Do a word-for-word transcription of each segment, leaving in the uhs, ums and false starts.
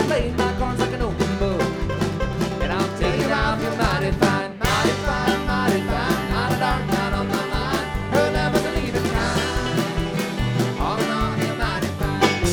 I played my cards like an open book. And I'll tell you now, I feel mighty fine, mighty fine, mighty fine. Not a dark cloud on my mind. Her love was a leaving kind. All in all, I feel mighty fine.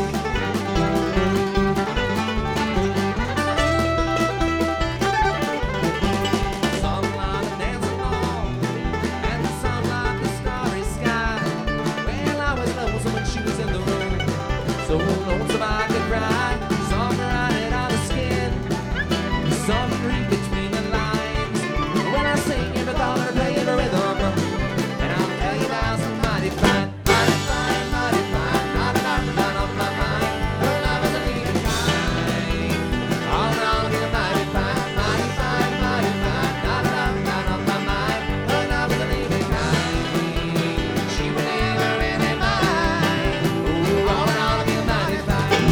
Some like a dancing along, and some like the starry sky. Well, I was lonesome when she was in the room, so lonesome I could cry. Some right it on the skin, some read between the lines. When I sing, every thought I play in a rhythm, and I'll tell you now, some mighty fine, mighty fine, mighty fine. Not a dark cloud on my mind. Her love is a leading kind. All around here, mighty fine, mighty fine, mighty fine. Not a dark cloud on my mind. Her love is a leading kind. She would never really mind. Ooh, all around here, mighty fine.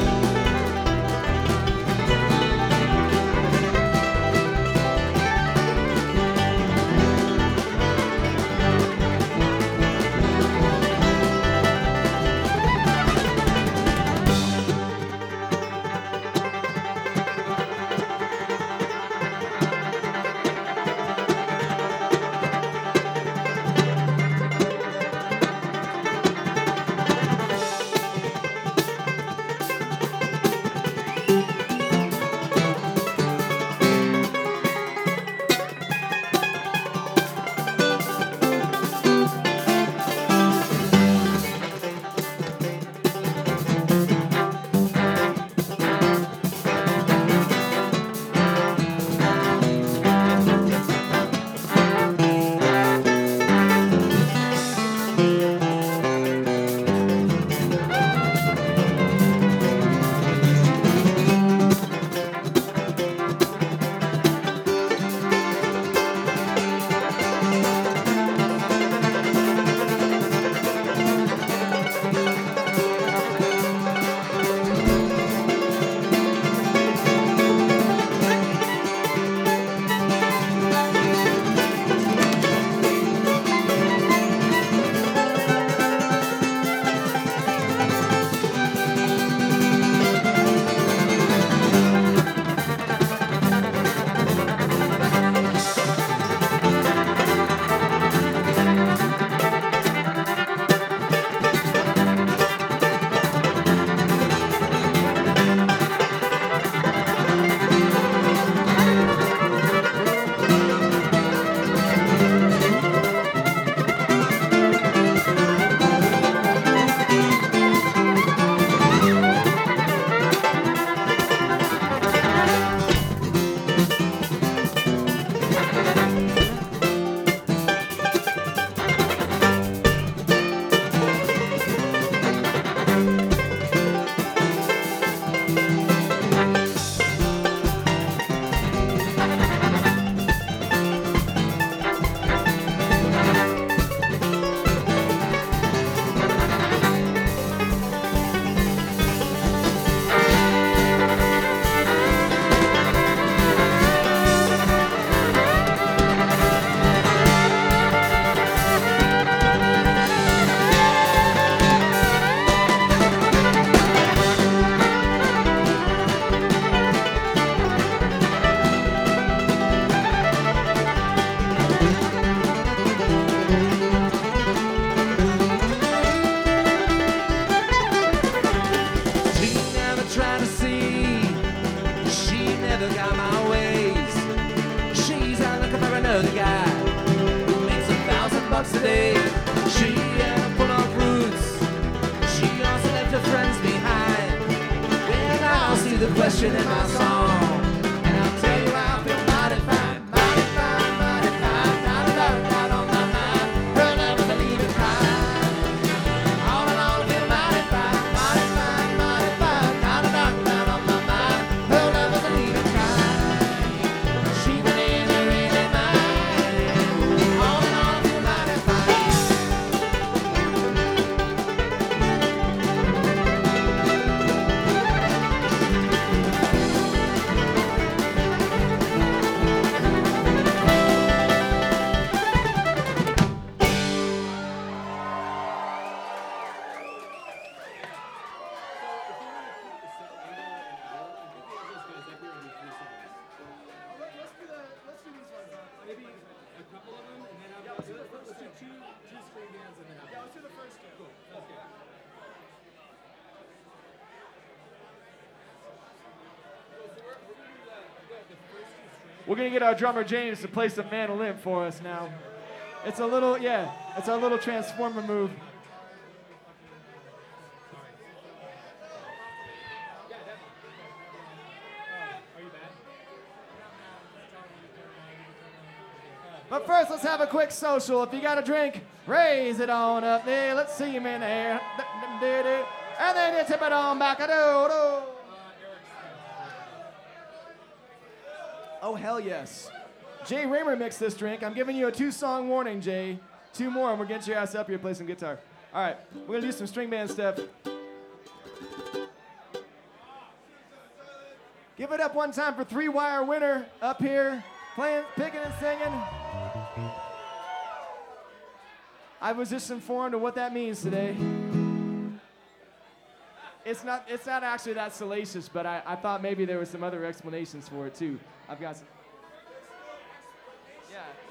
bucks a day. She uh, put off roots. She also left her friends behind. Well, now I'll see the question in my song, and I'll tell you I feel mighty fine, mighty fine, mighty fine. Not a doubt, doubt on my mind. Her love was a leaving kind. All in all, I feel mighty fine, mighty fine, mighty fine. Not a doubt, doubt on my mind. Her love was a leaving kind. She went in her really mind. All in all, I feel mighty fine. We're gonna get our drummer James to play some mandolin for us now. It's a little, yeah, it's our little transformer move. But first, let's have a quick social. If you got a drink, raise it on up there. Let's see him in the air. And then you tip it on back. Oh, hell yes. Jay Raymer mixed this drink. I'm giving you a two-song warning, Jay. Two more, and we'll get your ass up here, play some guitar. All right, we're gonna do some string band stuff. Give it up one time for Three Wire Winner up here, playing, picking and singing. I was just informed of what that means today. It's not, it's not actually that salacious, but I, I thought maybe there was some other explanations for it too. I've got some. Yeah.